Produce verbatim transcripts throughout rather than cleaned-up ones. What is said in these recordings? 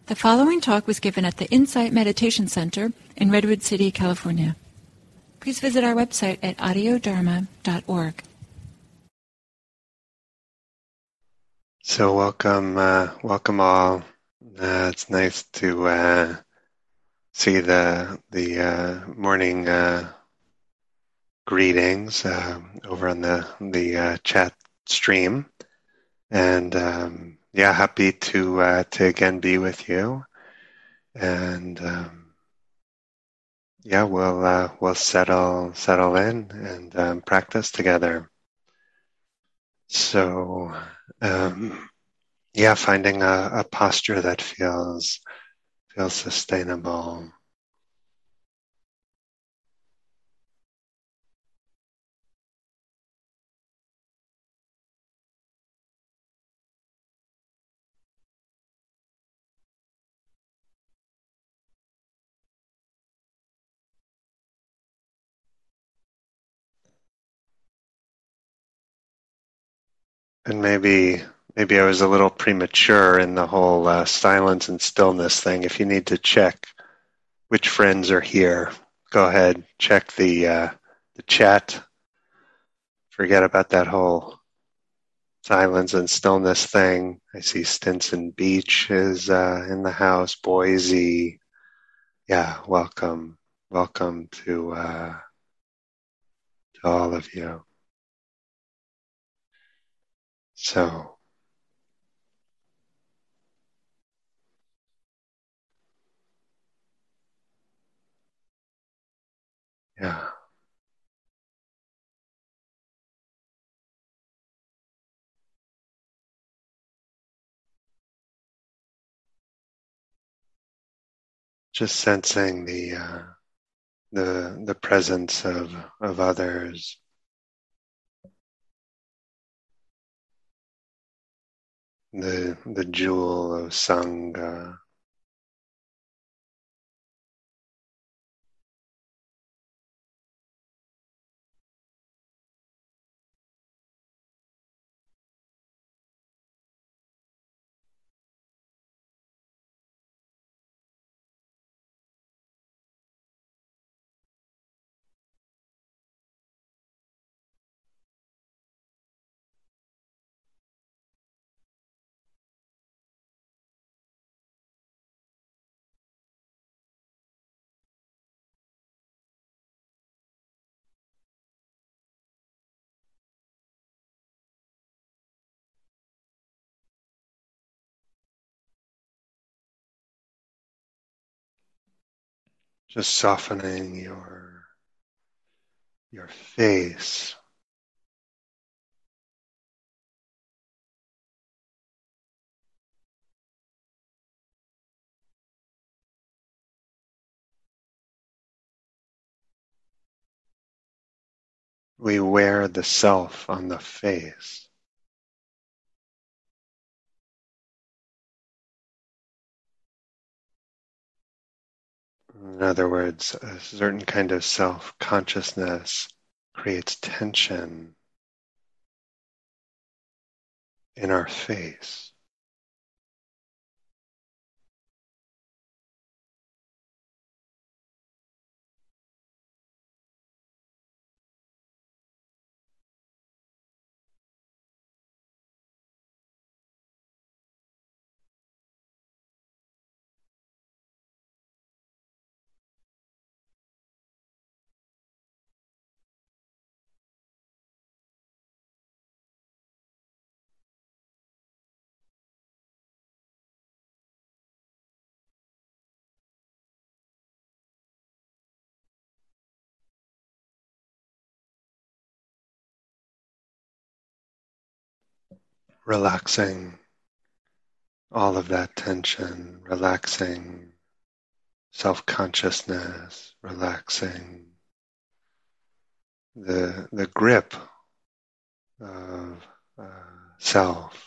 The following talk was given at the Insight Meditation Center in Redwood City, California. Please visit our website at audio dharma dot org. So welcome, uh, welcome all. Uh, it's nice to uh, see the the uh, morning uh, greetings uh, over on the the uh, chat stream, and um, yeah, happy to uh, to again be with you. And um, yeah, we'll uh, we'll settle settle in and um, practice together. So um, yeah, finding a, a posture that feels feels sustainable. And maybe maybe I was a little premature in the whole uh, silence and stillness thing. If you need to check which friends are here, go ahead, check the uh, the chat. Forget about that whole silence and stillness thing. I see Stinson Beach is uh, in the house. Boise, yeah, welcome, welcome to uh, to all of you. So. Yeah. Just sensing the uh, the the presence of of others, the the jewel of Sangha. Just softening your your face. We wear the self on the face. In other words, a certain kind of self-consciousness creates tension in our face. Relaxing all of that tension, relaxing self-consciousness, relaxing the the grip of uh, self.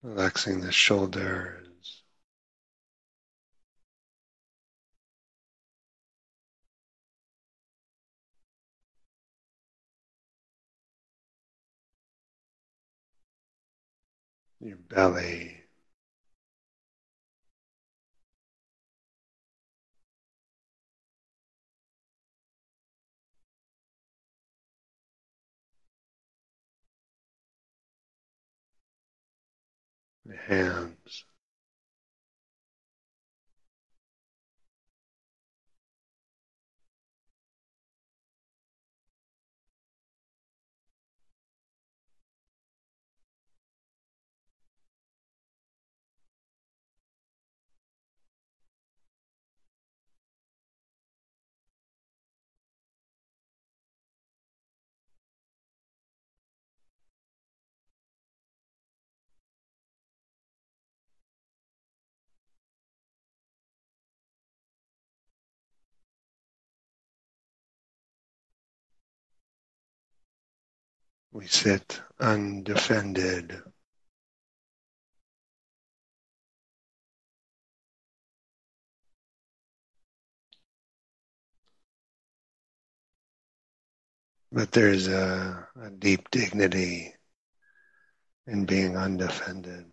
Relaxing the shoulders, your belly, the hands, we sit undefended. But there's a, a deep dignity in being undefended.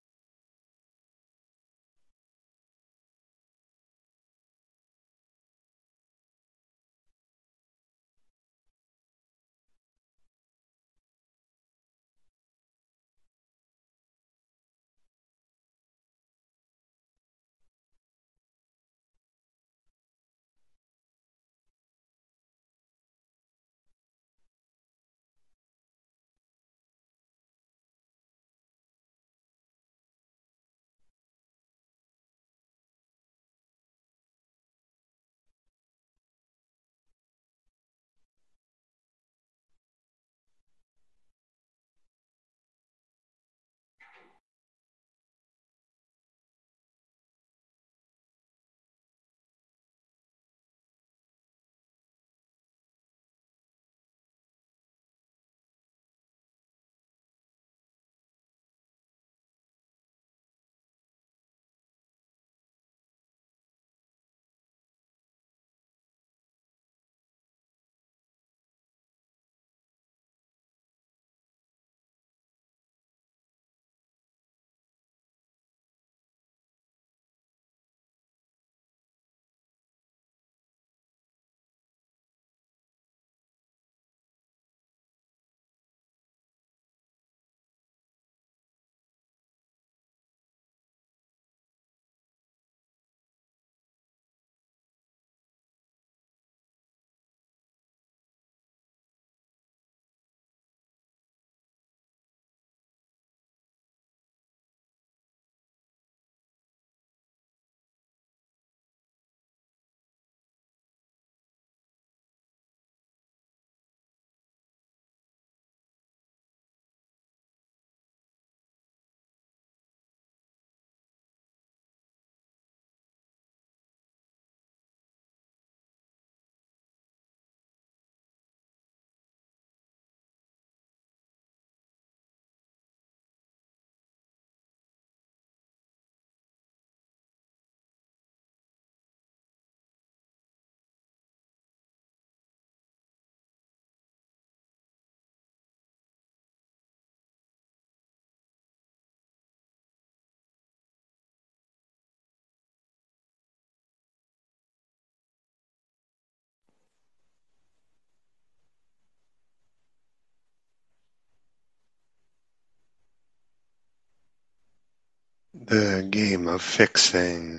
The game of fixing,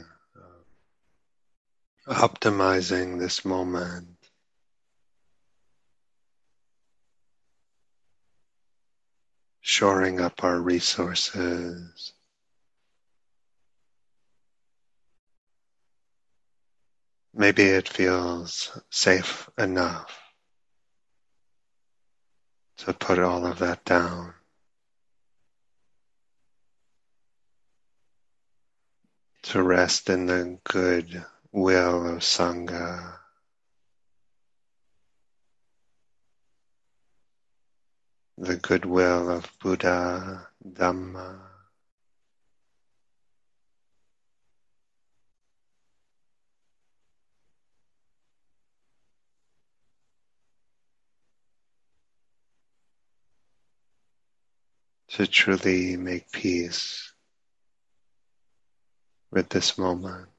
optimizing this moment, shoring up our resources. Maybe it feels safe enough to put all of that down, to rest in the good will of Sangha, the goodwill of Buddha, Dhamma, to truly make peace with this moment.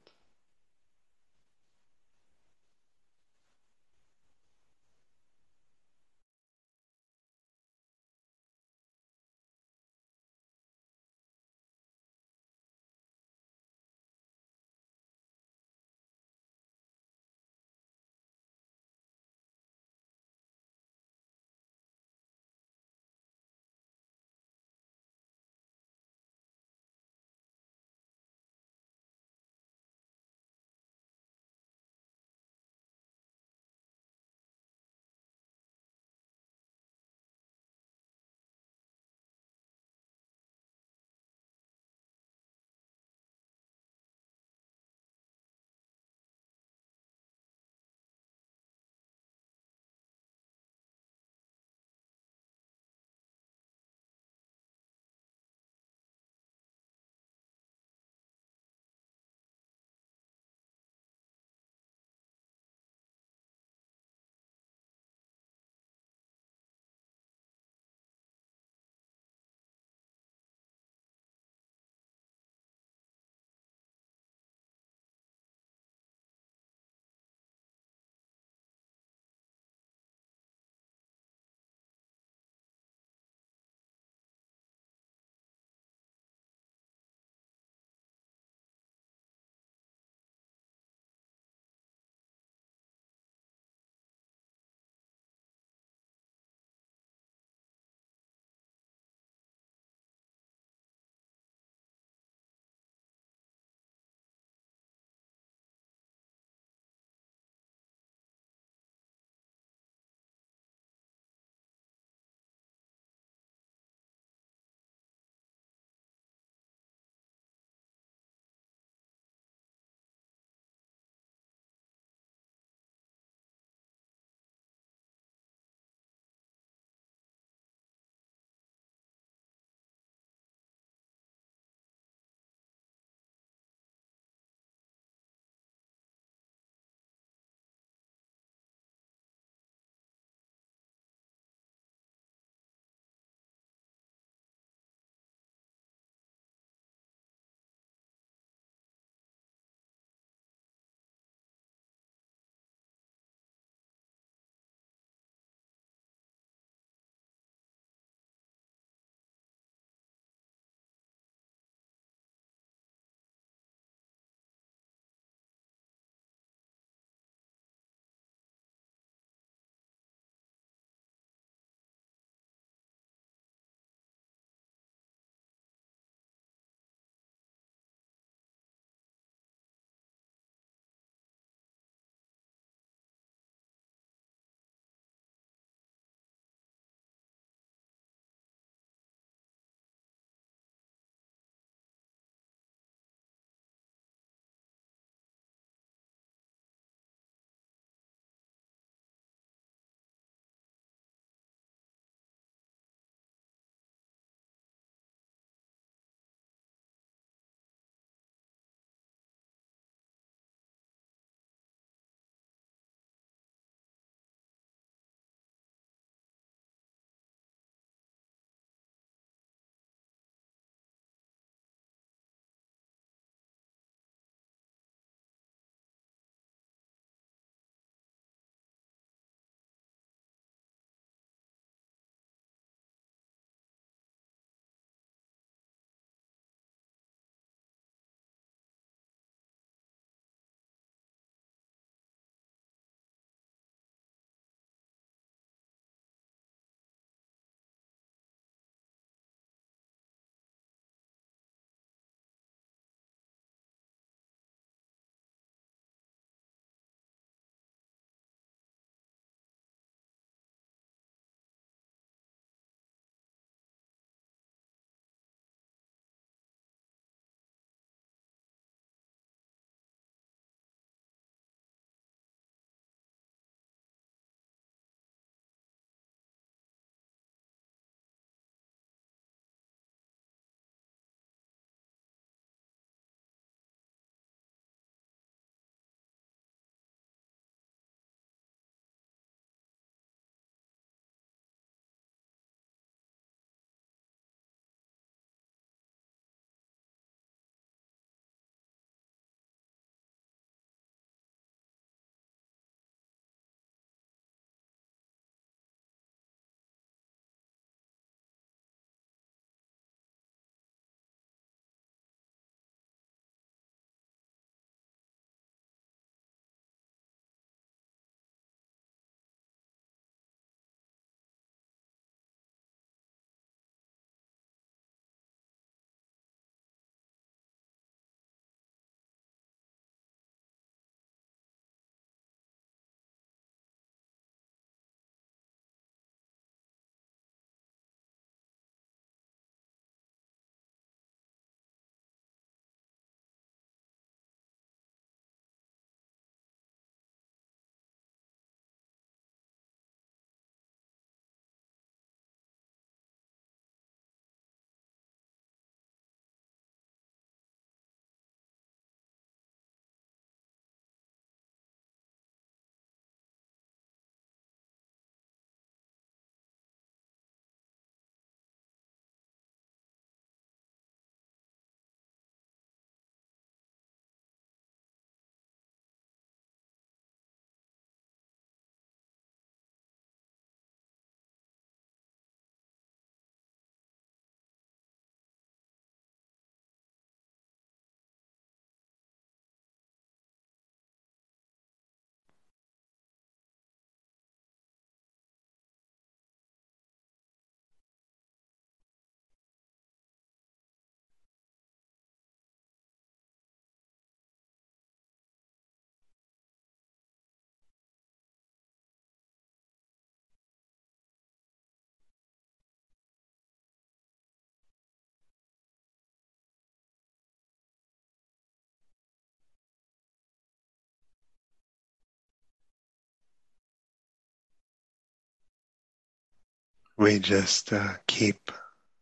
we just uh, keep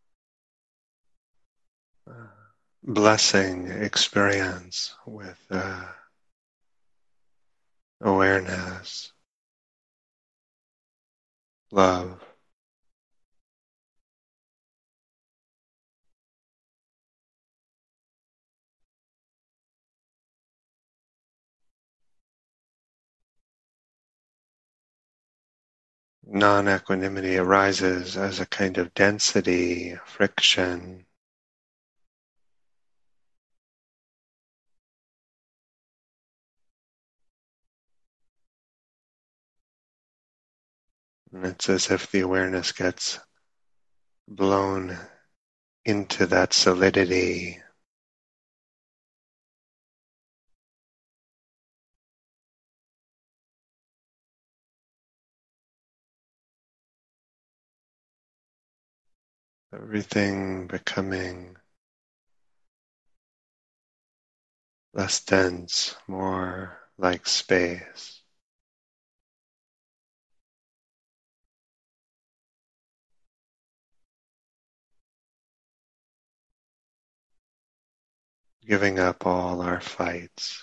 uh, blessing experience with uh, awareness, love. Non-equanimity arises as a kind of density, friction, and it's as if the awareness gets blown into that solidity, everything becoming less dense, more like space. Giving up all our fights.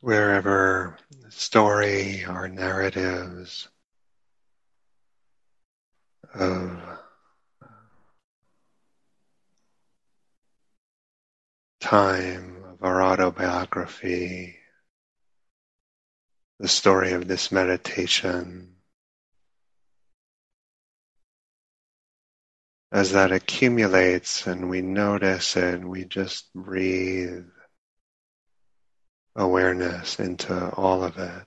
wherever story or narratives of time, of our autobiography, the story of this meditation, as that accumulates and we notice it, we just breathe awareness into all of it.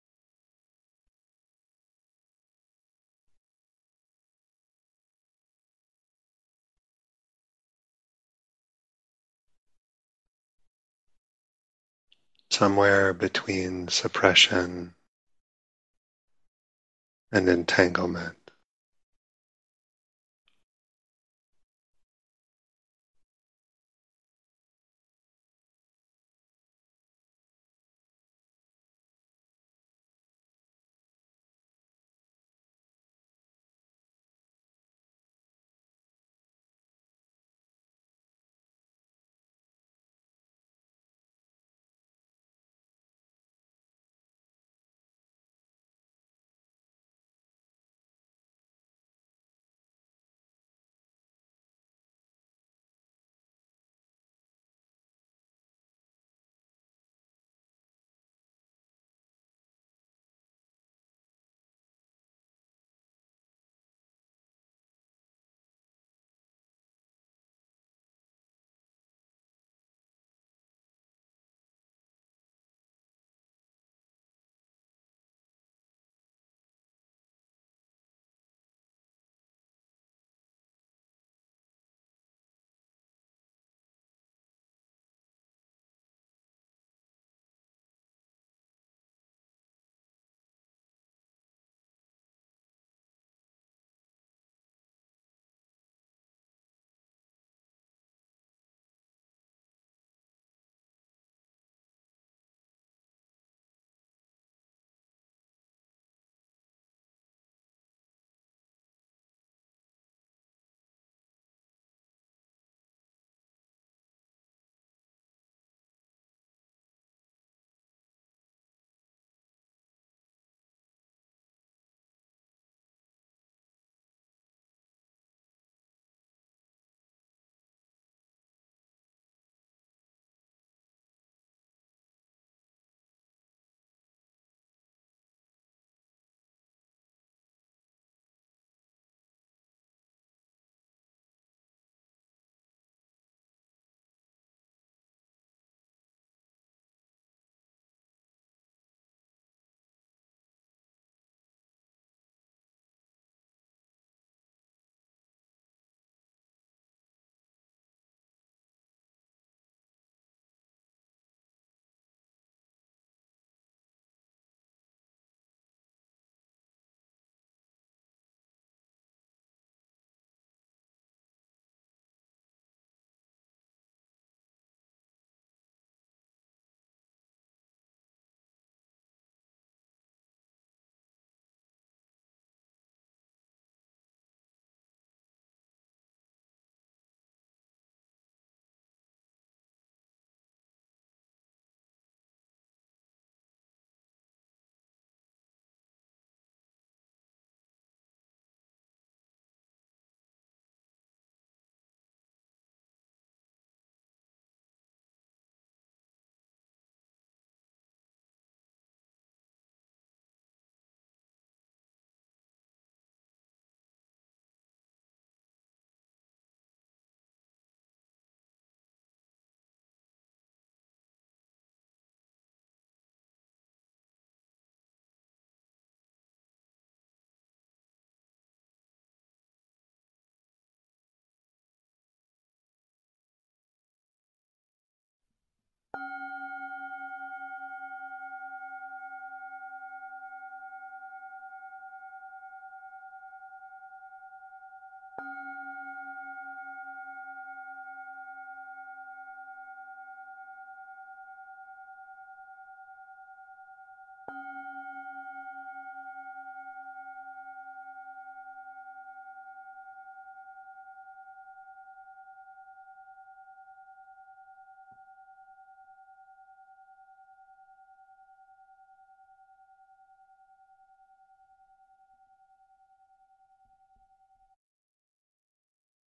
Somewhere between suppression and entanglement.